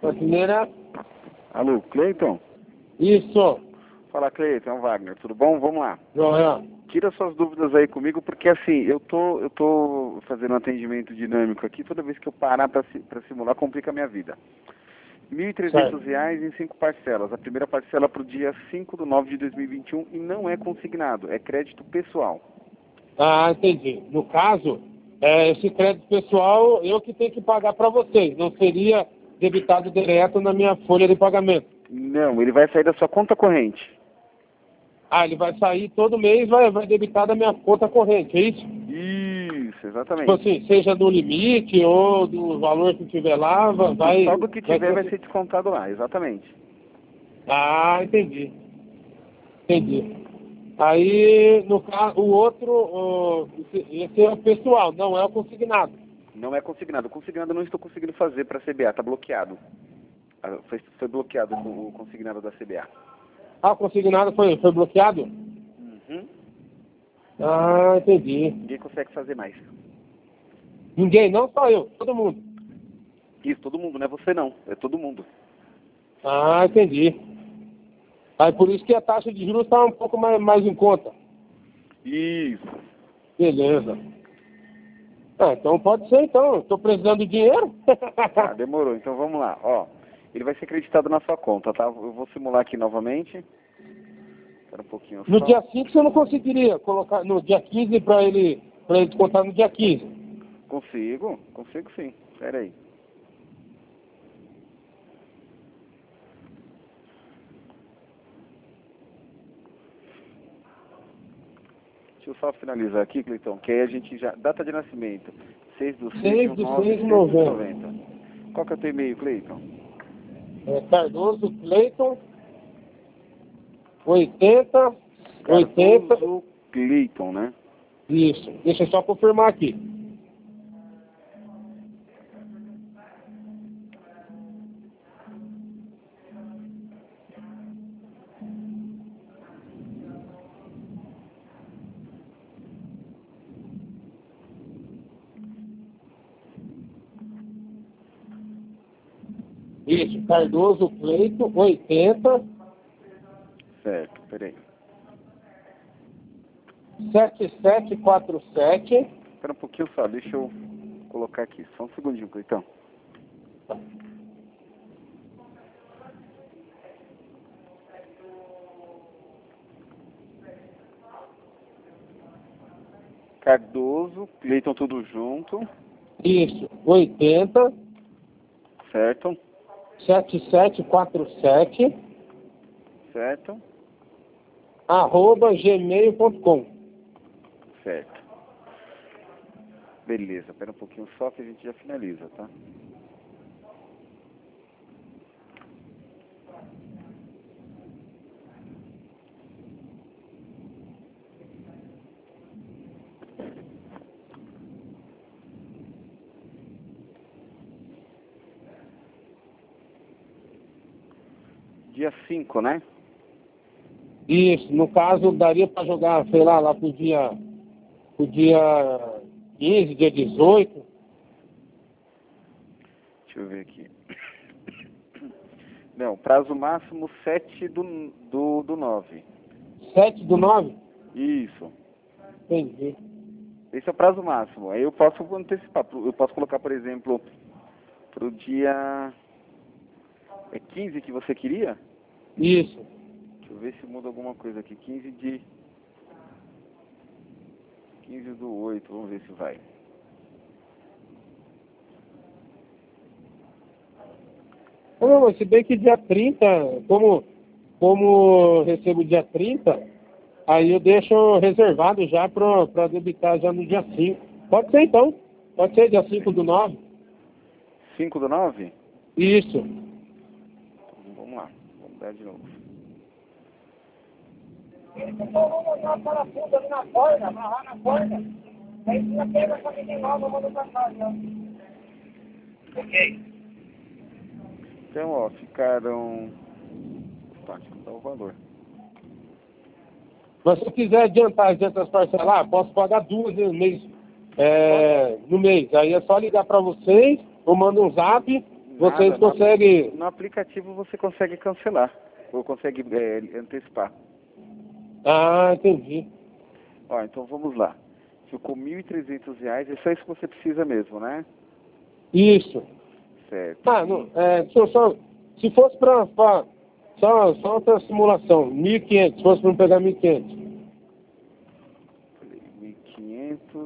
Brasileira. Alô, Cleiton? Isso. Fala, Cleiton, Wagner, tudo bom? Vamos lá. Joel. Tira suas dúvidas aí comigo, porque assim, eu tô fazendo um atendimento dinâmico aqui, toda vez que eu parar para simular, complica a minha vida. R$ 1.300 em 5 parcelas. A primeira parcela para o dia 5/9/2021 e não é consignado, é crédito pessoal. Ah, entendi. No caso, esse crédito pessoal eu que tenho que pagar para vocês. Não seria debitado direto na minha folha de pagamento. Não, ele vai sair da sua conta corrente. Ah, ele vai sair todo mês, vai debitar da minha conta corrente, é isso? Isso, exatamente. Tipo assim, seja do limite ou do valor que tiver lá, vai... Só do que tiver vai ser descontado lá, exatamente. Ah, entendi. Entendi. Aí, no caso, o outro, esse é o pessoal, não é o consignado. Não é consignado. Consignado eu não estou conseguindo fazer para a CBA, está bloqueado. Foi bloqueado o consignado da CBA. Ah, o consignado foi bloqueado? Uhum. Ah, entendi. Ninguém consegue fazer mais. Ninguém, não só eu, todo mundo. Isso, todo mundo, não é você não, é todo mundo. Ah, entendi. Aí por isso que a taxa de juros está um pouco mais em conta. Isso. Beleza. Ah, então pode ser então. Estou precisando de dinheiro. Tá, demorou. Então vamos lá. Ó, ele vai ser acreditado na sua conta, tá? Eu vou simular aqui novamente. Espera um pouquinho só. No dia 5 você não conseguiria colocar no dia 15 para ele descontar no dia 15. Consigo sim. Espera aí. Deixa eu só finalizar aqui, Cleiton, que aí a gente já... Data de nascimento, 6/6/1990. Qual que é o teu e-mail, Cleiton? Cardoso Cleiton 80. Cardoso Cleiton, né? Isso. Deixa eu só confirmar aqui. Isso, Cardoso Cleiton 80. Certo, peraí. 7747. Espera um pouquinho só, deixa eu colocar aqui. Só um segundinho, Cleitão. Cardoso, Cleiton tudo junto. Isso, 80. Certo. 7747. Certo. @gmail.com. Certo. Beleza, espera um pouquinho só que a gente já finaliza, tá? Dia 5, né? Isso, no caso daria para jogar, sei lá pro dia 15, dia 18. Deixa eu ver aqui. Não, prazo máximo 7/9. 7/9? Isso. Entendi. Esse é o prazo máximo. Aí eu posso antecipar. Eu posso colocar, por exemplo, pro dia... É 15 que você queria? Isso. Deixa eu ver se muda alguma coisa aqui. 15/8. Vamos ver se vai. Não, mas se bem que dia 30, como eu recebo dia 30, aí eu deixo reservado já para debitar já no dia 5. Pode ser então. Pode ser dia 5/9. 5/9? Isso. Então, vamos lá. Vamos dar de novo. Ele vou botar o parafuso ali na porta, amarrar na porta. Aí você pega essa menina nova e manda pra casa. Ok. Então, ó, ficaram... Tá, deixa eu dar o valor. Mas se eu quiser adiantar as parcelas, posso pagar 2 no mês. Aí é só ligar para vocês, eu mando um zap. Vocês Nada, conseguem... no aplicativo você consegue cancelar, ou consegue antecipar. Ah, entendi. Ó, então vamos lá. Ficou R$ 1.300, é só isso que você precisa mesmo, né? Isso. Certo. Ah, não, deixa eu só... Se fosse só outra simulação, 1.500, se fosse para não pegar 1.500. 1.500.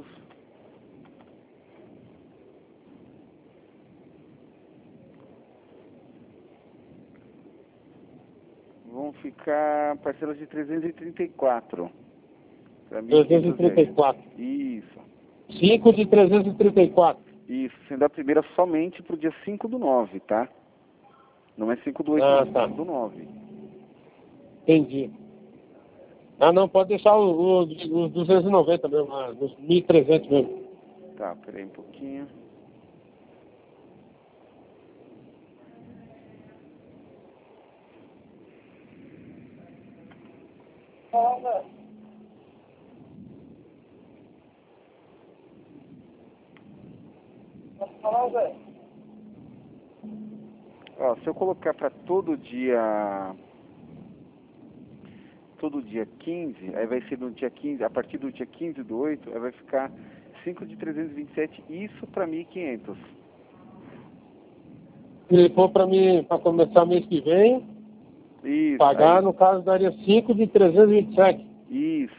Vão ficar parcelas de 334. Para 334. Isso. 5 de 334. Isso, sendo a primeira somente para o dia 5/9, tá? Não é 5/8, Ah, não, tá. 5/9. Entendi. Ah, não, pode deixar os 290 mesmo, os 1.300 mesmo. Tá, peraí um pouquinho. Ó, se eu colocar para todo dia 15, aí vai ser no dia 15, a partir do dia 15/8, aí vai ficar 5 de 327, isso para 1.500. Se for para mim, para começar mês que vem, Isso, pagar, aí, no caso, daria 5 de 327. isso,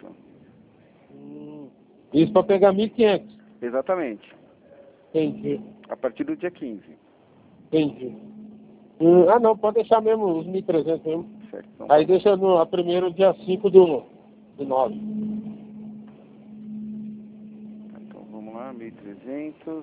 Isso para pegar 1.500. exatamente, Entendi, a partir do dia 15. entendi. Ah, não, pode deixar mesmo os 1.300 mesmo. Certo, então, Aí deixa a primeiro dia 5 do 9. então vamos lá, 1.300.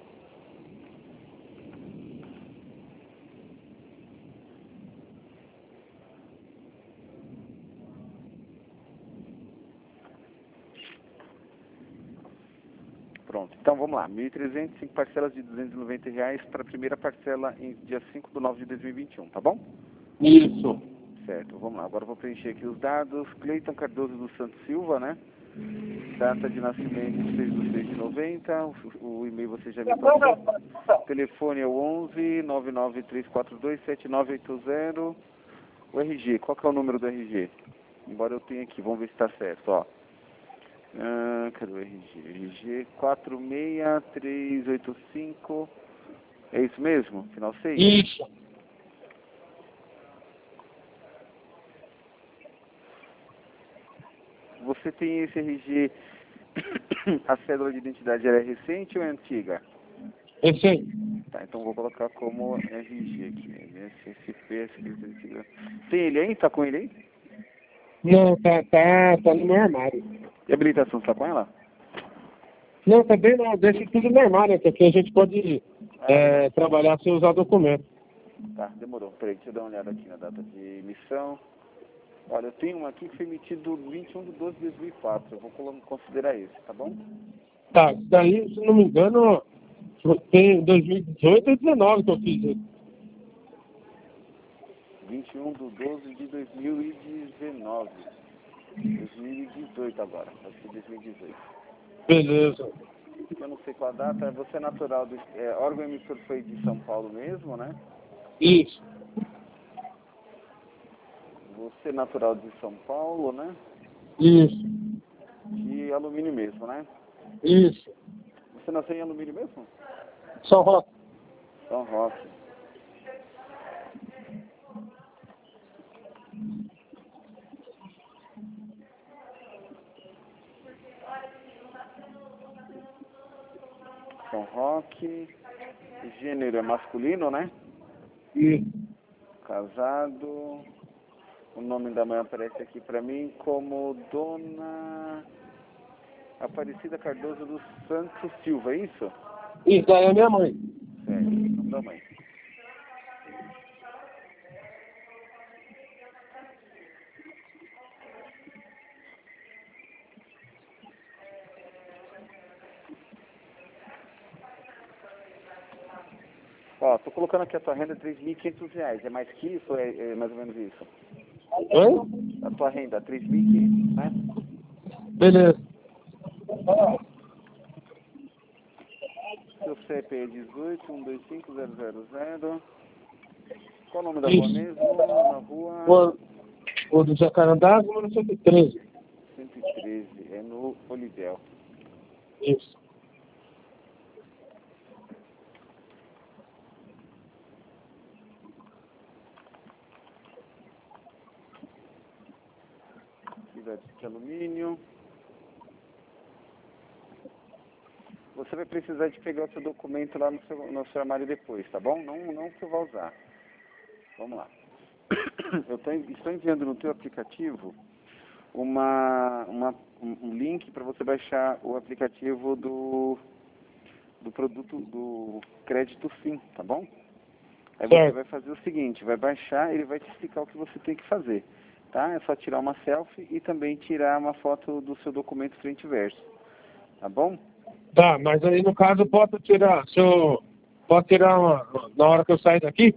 Pronto, então vamos lá, 1.300, 5 parcelas de R$ 290 para a primeira parcela em dia 5/9 de 2021, tá bom? Isso. Certo, vamos lá, agora eu vou preencher aqui os dados. Cleiton Cardoso dos Santos Silva, né? Data de nascimento 6/6/90, o e-mail você já me passou. Telefone é o 11 99342 7980. O RG, qual que é o número do RG? Embora eu tenha aqui, vamos ver se está certo, ó. Cadê o RG? RG 46385. É isso mesmo? Final 6? Isso. Você tem esse RG, a cédula de identidade ela é recente ou é antiga? Esse aí. Tá, então vou colocar como RG aqui. SSP, tem ele aí? Tá com ele aí? Não, tá no meu armário. E a habilitação, você tá com ela? Não, também não, deixa tudo no armário, porque a gente pode trabalhar sem usar documento. Tá, demorou. Peraí, deixa eu dar uma olhada aqui na data de emissão. Olha, eu tenho um aqui que foi emitido 21/12/2004. Eu vou considerar esse, tá bom? Tá, isso daí, se não me engano, tem 2018 ou 2019 que eu fiz ele. 21/12/2019. 2018 agora, vai ser 2018. Beleza. Eu não sei qual a data, você é natural do... órgão emissor foi de São Paulo mesmo, né? Isso. Você é natural de São Paulo, né? Isso. De alumínio mesmo, né? Isso. Você nasceu em alumínio mesmo? São Roque. São Roque. São Roque. Gênero é masculino, né? Isso. Casado. O nome da mãe aparece aqui pra mim como Dona Aparecida Cardoso dos Santos Silva, é isso? Isso daí é minha mãe. Certo, o nome da mãe. Ó, tô colocando aqui a tua renda de R$ 3.500. É mais que isso ou é mais ou menos isso? Oi? A tua renda, 3.500, né? Beleza. Seu CEP é 18-125-000. Qual o nome da Isso. rua mesmo? Na rua O do Jacarandá, número 113. 113, é no Olivel. Isso. Cidade de alumínio. Você vai precisar de pegar o seu documento lá no seu armário depois, tá bom? Não que eu vá usar. Vamos lá. Eu estou enviando no teu aplicativo um link para você baixar o aplicativo do produto do crédito Sim, tá bom? Aí você vai fazer o seguinte, vai baixar, ele vai te explicar o que você tem que fazer, tá? É só tirar uma selfie e também tirar uma foto do seu documento frente e verso, tá bom? Tá, mas aí no caso eu posso tirar, pode tirar na hora que eu sair daqui?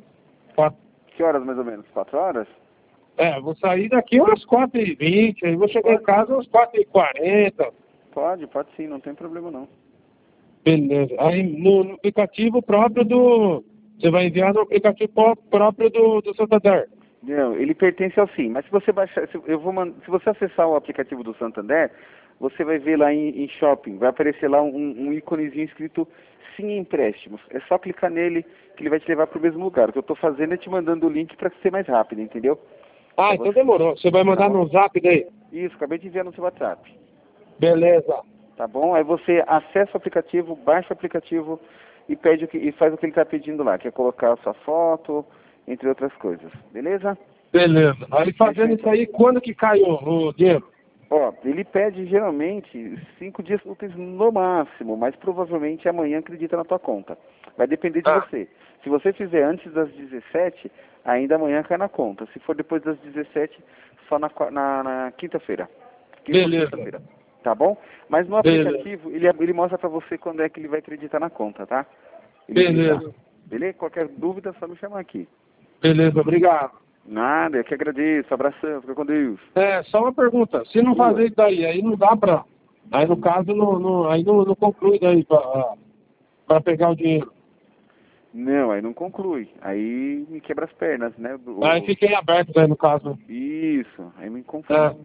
Que horas mais ou menos? 4 horas? Eu vou sair daqui umas 4h20, aí vou chegar em casa umas 4h40. Pode sim, não tem problema não. Beleza. Aí no aplicativo próprio você vai enviar no aplicativo próprio do Santander. Não, ele pertence ao Sim, mas se você baixar, se você acessar o aplicativo do Santander, você vai ver lá em Shopping, vai aparecer lá um íconezinho escrito Sim Empréstimos. É só clicar nele que ele vai te levar para o mesmo lugar. O que eu estou fazendo é te mandando o link para ser mais rápido, entendeu? Então demorou. Você vai mandar no zap daí? Isso, acabei de enviar no seu WhatsApp. Beleza. Tá bom? Aí você acessa o aplicativo, baixa o aplicativo e faz o que ele está pedindo lá, que é colocar a sua foto, entre outras coisas. Beleza? Beleza. Aí fazendo isso aí, quando que cai o dinheiro? Ó, ele pede geralmente 5 dias úteis no máximo, mas provavelmente amanhã acredita na tua conta. Vai depender de você. Se você fizer antes das 17, ainda amanhã cai na conta. Se for depois das 17, só na quinta-feira. Beleza. Quinta-feira. Tá bom? Mas no aplicativo, ele mostra pra você quando é que ele vai acreditar na conta, tá? Beleza. Beleza? Qualquer dúvida, é só me chamar aqui. Beleza, obrigado. Nada, eu que agradeço. Abração, fica com Deus. Só uma pergunta. Se não fazer isso daí, aí não dá pra... Aí no caso, aí não conclui daí pra pegar o dinheiro. Não, aí não conclui. Aí me quebra as pernas, né? Aí fiquei aberto daí no caso. Isso, aí me confundo.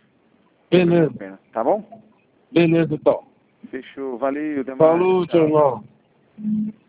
Beleza. Tá bom? Beleza, então. Fechou. Valeu, demais. Falou, tio irmão.